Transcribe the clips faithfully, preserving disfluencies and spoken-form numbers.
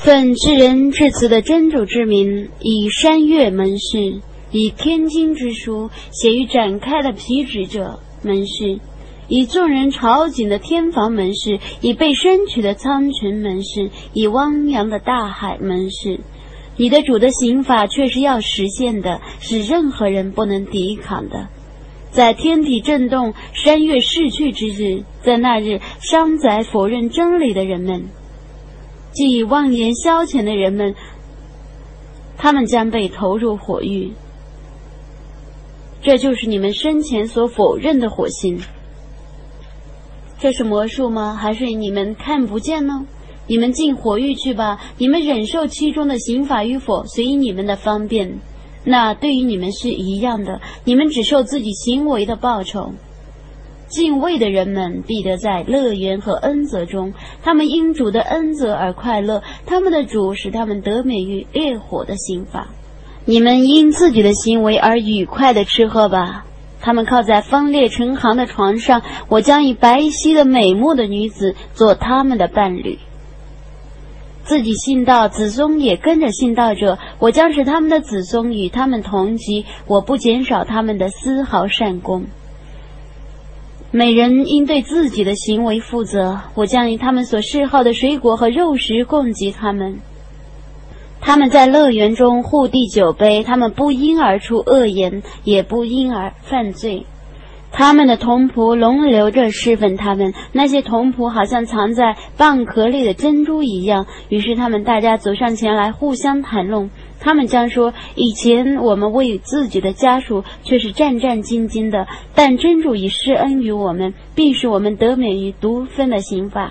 奉至仁至慈的真主之名，以山岳门市，以天经之书写于展开的皮纸者门市，以众人朝觐的天房门市，以被升取的苍穹门市，以汪洋的大海门市。你的主的刑法却是要实现的，是任何人不能抵抗的。在天体震动、山岳逝去之日，在那日，伤宰否认真理的人们，即以妄言消遣的人们，他们将被投入火狱。这就是你们生前所否认的火星。这是魔术吗？还是你们看不见呢？你们进火狱去吧，你们忍受其中的刑罚与否，随意你们的方便。那对于你们是一样的，你们只受自己行为的报酬。敬畏的人们必得在乐园和恩泽中，他们因主的恩泽而快乐，他们的主使他们得免于烈火的刑罚。你们因自己的行为而愉快地吃喝吧。他们靠在分裂成行的床上，我将以白皙的美目的女子做他们的伴侣。自己信道，子孙也跟着信道者，我将使他们的子孙与他们同级，我不减少他们的丝毫善功。每人应对自己的行为负责，我将以他们所嗜好的水果和肉食供给他们。他们在乐园中互递酒杯，他们不因而出恶言，也不因而犯罪。他们的童仆轮流着侍奉他们，那些童仆好像藏在蚌壳里的珍珠一样。于是他们大家走上前来，互相谈论。他们将说，以前我们为自己的家属却是战战兢兢的，但真主已施恩于我们，并使我们得免于独分的刑罚。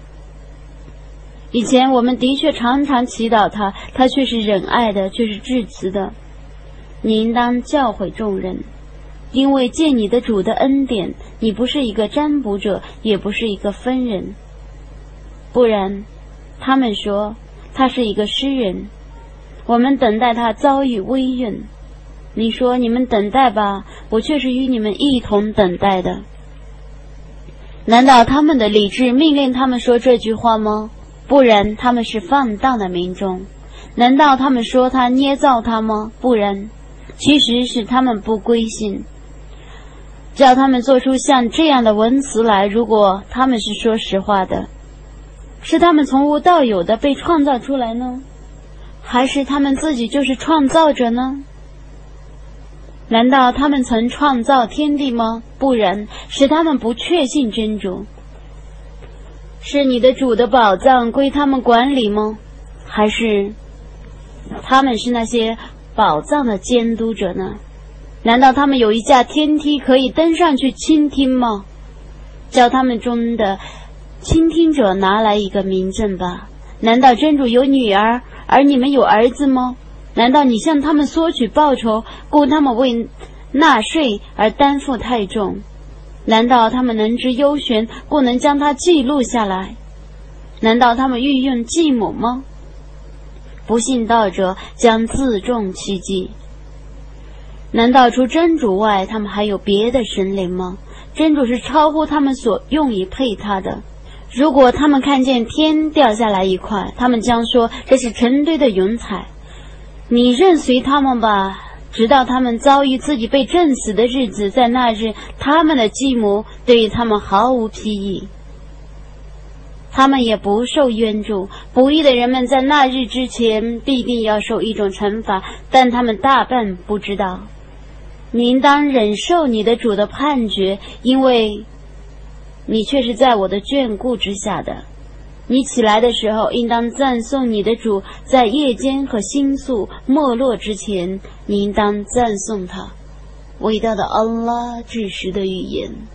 以前我们的确常常祈祷他，他却是仁爱的，却是至慈的。你应当教诲众人，因为借你的主的恩典，你不是一个占卜者，也不是一个分人。不然，他们说他是一个诗人，我们等待他遭遇危运。你说你们等待吧，我却是与你们一同等待的。难道他们的理智命令他们说这句话吗？不然，他们是放荡的民众。难道他们说他捏造他吗？不然，其实是他们不归信。叫他们做出像这样的文词来，如果他们是说实话的，是他们从无到有的被创造出来呢，还是他们自己就是创造者呢？难道他们曾创造天地吗？不然，使他们不确信真主。是你的主的宝藏归他们管理吗？还是他们是那些宝藏的监督者呢？难道他们有一架天梯可以登上去倾听吗？叫他们中的倾听者拿来一个明证吧。难道真主有女儿，而你们有儿子吗？难道你向他们索取报酬，雇他们为纳税而担负太重？难道他们能知幽玄，不能将它记录下来？难道他们欲用继母吗？不信道者将自重其迹。难道除真主外，他们还有别的神灵吗？真主是超乎他们所用以配他的。如果他们看见天掉下来一块，他们将说这是成堆的云彩。你任随他们吧，直到他们遭遇自己被震死的日子，在那日，他们的继母对于他们毫无裨益，他们也不受援助。不义的人们在那日之前必定要受一种惩罚，但他们大半不知道。你应当忍受你的主的判决，因为你却是在我的眷顾之下的。你起来的时候，应当赞颂你的主，在夜间和星宿没落之前，你应当赞颂他。伟大的安拉至实的语言。